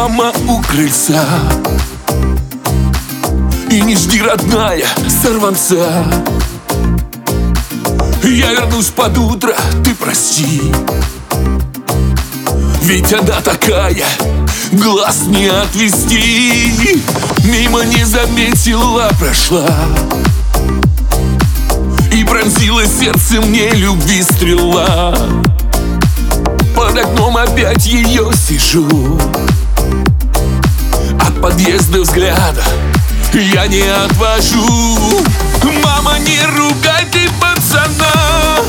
мама у крыльца. И не жди, родная, сорванца. Я вернусь под утро, ты прости. Ведь она такая, глаз не отвести. Мимо не заметила, прошла и пронзила сердце мне любви стрела. Под окном опять ее сижу, от подъезда взгляда я не отвожу. Мама, не ругай ты пацана,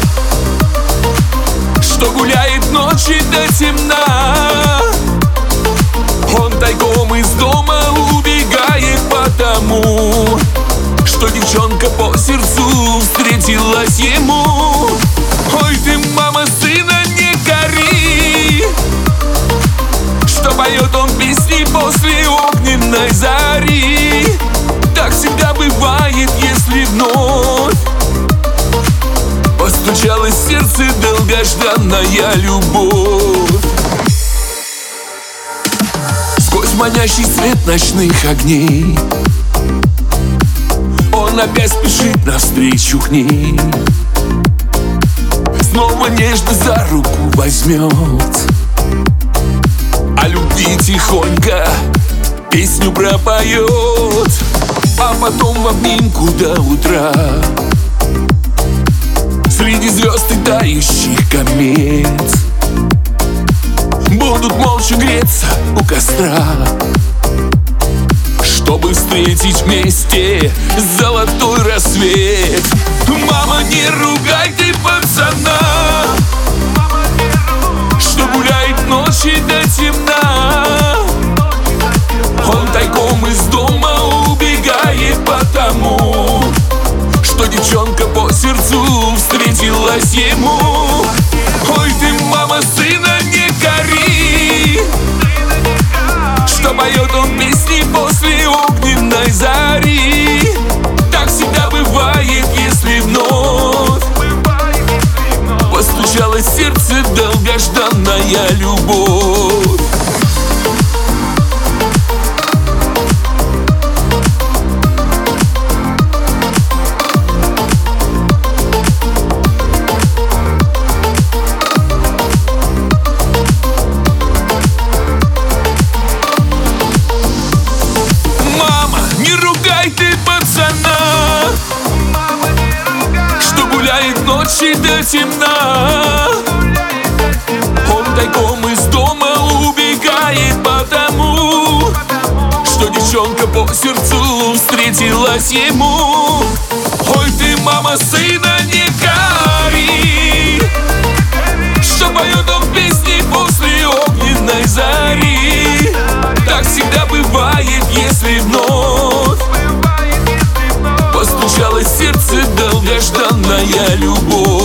что гуляет ночи до темна. Он тайком из дома убегает, потому что девчонка по сердцу встретилась ему. Ой, ты, мама, сына не кори, что поет он песни после огненной зари. Так всегда бывает, если вновь постучалось в сердце долгожданная любовь. Сквозь манящий свет ночных огней он опять спешит навстречу к ней. Снова нежно за руку возьмет, о любви тихонько песню пропоет. А потом в обнимку до утра, среди звезд и тающих комет, будут молча греться у костра, чтобы встретить вместе золотой рассвет. Мама, не ругай ты пацана, что гуляет ночи до темна. Он тайком из дома убегает, потому что девчонка по сердцу встретилась ему. Ой, ты, мама, сына не кори, что поет он песни после огненной зари. Так всегда бывает, если вновь постучалось в сердце долгожданная любовь. Что гуляет ночи до темна. Он тайком из дома убегает, потому что девчонка по сердцу встретилась ему. Ой, ты, мама, сына не кори, что поет он песни после огненной зари. Так всегда бывает, если вновь постучалось в сердце долгожданная любовь.